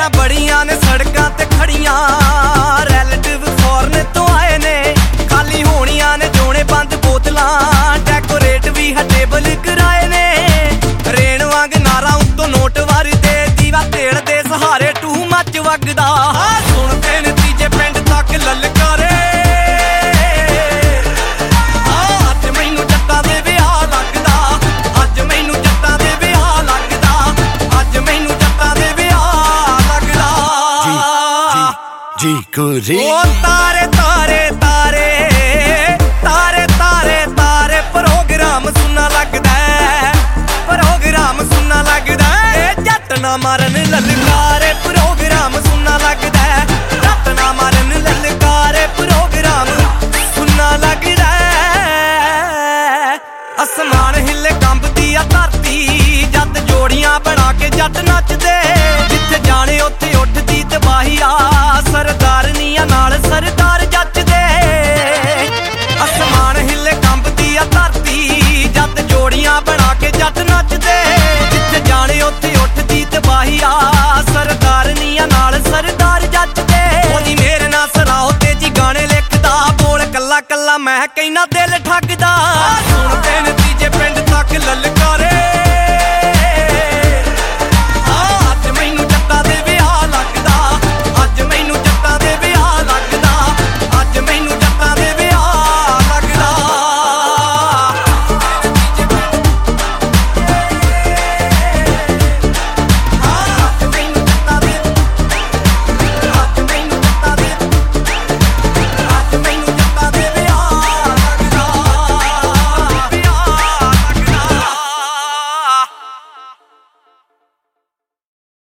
ਕਾਰਾਂ ਬੜੀਆਂ ਨੇ ਸੜਕਾਂ ਤੇ ਖੜੀਆਂ, ਰੈਲੇਟਿਵ ਫੋਰਨ ਤੋਂ ਆਏ ਨੇ, ਖਾਲੀ ਹੋਣੀਆਂ ਨੇ ਜੋਣੇ ਬੰਦ ਬੋਤਲਾਂ, ਡੈਕੋਰੇਟ ਵੀ ਟੇਬਲ ਕਰਾਏ ਨੇ। ਰੇਣ ਵਾਂਗ ਨਾਰਾ ਉੱਤੋਂ ਨੋਟ ਵਰਦੇ, ਦੀਵਾ ਤੇਲ ਦੇ ਸਹਾਰੇ ਟੂ ਮੱਚ ਵਗਦਾ। ਸੁਣਦੇ ਨਤੀਜੇ ਪਿੰਡ ਤੱਕ ਲਲਕਾਰੇ, ਅੱਜ ਮੈਨੂੰ ਜੱਟਾਂ ਦੇ ਵਿਆਹ ਲੱਗਦਾ, ਅੱਜ ਮੈਨੂੰ ਜੱਟਾਂ ਦੇ ਵਿਆਹ ਲੱਗਦਾ, ਅੱਜ ਮੈਨੂੰ ਜੱਟਾਂ ਦੇ ਵਿਆਹ ਲੱਗਦਾ। ਜੀ ਕੁਰੀ ਉਹ ਤਾਰੇ ਤਾਰੇ ਤਾਰੇ ਤਾਰੇ ਤਾਰੇ ਤਾਰੇ, ਪ੍ਰੋਗਰਾਮ ਸੁਣਨਾ ਲੱਗਦਾ, ਪ੍ਰੋਗਰਾਮ ਸੁਣਨਾ ਲੱਗਦਾ। ਇਹ ਜੱਟ ਨਾ ਮਾਰਨ ਲਲਕਾਰੇ।